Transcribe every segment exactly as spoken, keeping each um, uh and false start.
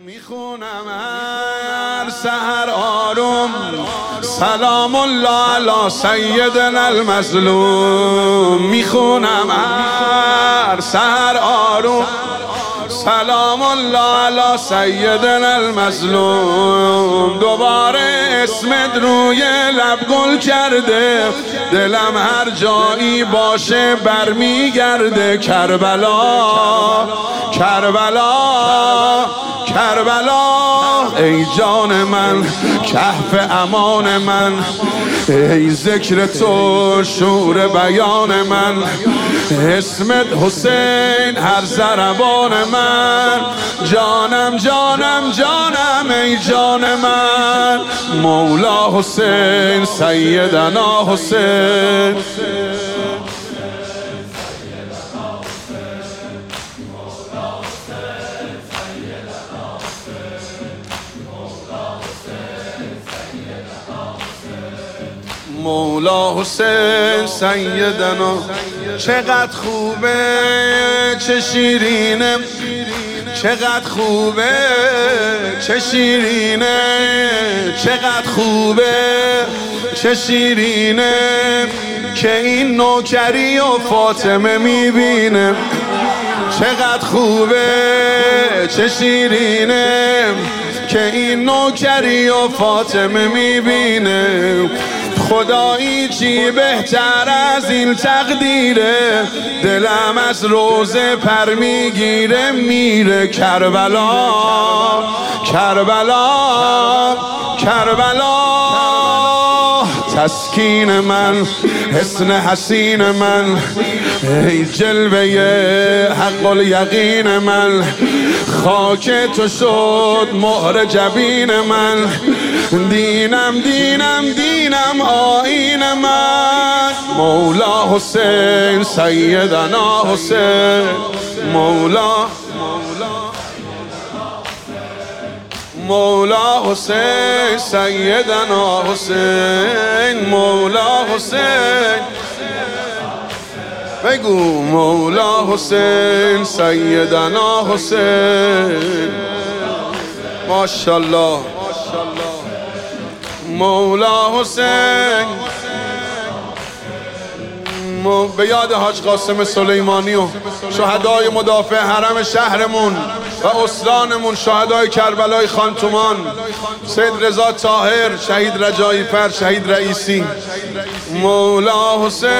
میخونم هر سحر آروم سلام الله علی سیدنا المظلوم. میخونم هر سحر آروم سلام الله علی سیدنا المظلوم. دوباره اسمت روی لب گل کرده، دلم هر جایی باشه برمیگرده. کربلا کربلا کربلا ای جان من، کهف امان من، ای ذکر تو شور بیان من، اسمت حسین هر ضربان من. جانم جانم جانم ای جان من، مولا حسین سیدنا حسین. مولا حسین سیدنا. چقدر خوبه چه شیرینه، چقدر خوبه چه شیرینه، چقدر خوبه چه شیرینه که این نوکری و فاطمه میبینه. چقدر خوبه چه شیرینه که این نوکری و فاطمه میبینه. خدایی چی بهتر از این تقدیره، دلم از روزه پر میگیره میره. کربلا کربلا کربلا تسکین من، حسن حسین من، ای جلوه حق الیقین من. خاک تو شد مهر جبین من، دینم دینم دینم آیین من. مولا حسین سیدنا حسین. مولا مولا حسین سیدنا حسین. مولا حسین بگو مولا حسین سیدنا حسین. ماشاءالله مولا حسین. به یاد حاج قاسم سلیمانی و شهدای مدافع حرم شهرمون و استانمون، شهدای کربلای خانتومان، سید رضا طاهر، شهید رجایی فر، شهید رئیسی. مولا حسین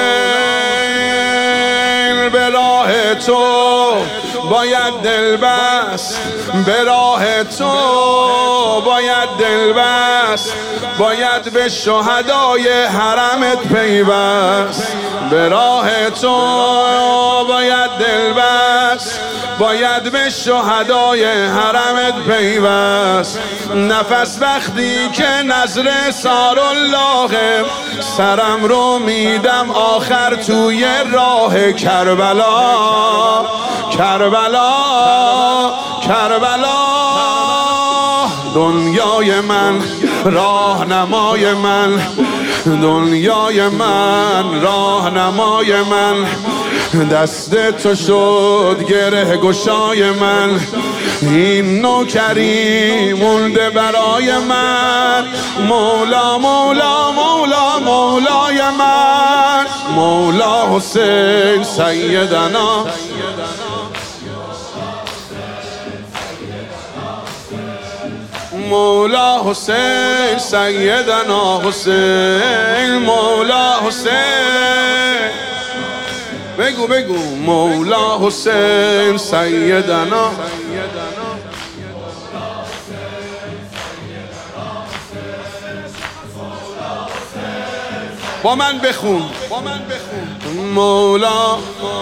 به راه تو باید دل بست، به راه تو باید دل بست، باید به شهدای حرمت پیوست. به راه تو باید دل بست، باید به شهدای حرمت پیوست. نفس وقتی که نظر سارالله، سرم رو میدم آخر توی راه کربلا. کربلا کربلا دنیای من، راهنمای من، دنیای من، راهنمای من. دست تو شد گره گشای من، این نوکری مونده برای من. مولا مولا مولا مولای من، مولا حسین سیدنا. مولا حسین سیدنا حسین. مولا حسین بگو بگو مولا حسین سیدنا. با من بخون با من بخون. مولا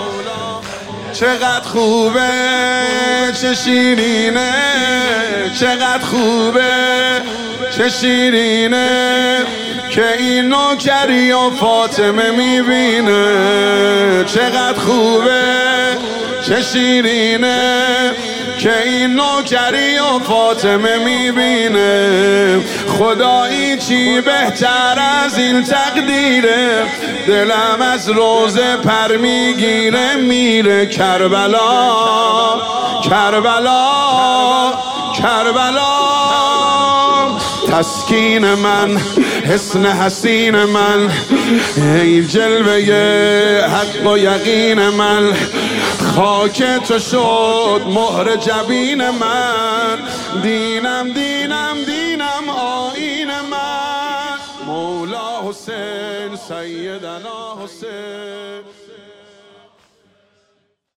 چقدر خوبه چه شیرینه، چقدر خوبه چه شیرینه که این نوکری و فاطمه میبینه. چقدر خوبه چه شیرینه که این نوکری و فاطمه میبینه. خدایی چی بهتر از این تقدیره، دلم از روزه پر میگیره میره. کربلا کربلا کربلا تسکین من، حسن حسین من، ای جلوه حق و یقین من، خاک تو شد مهر جبین من، دینم دینم دینم آیین من، مولا حسین سیدنا حسین.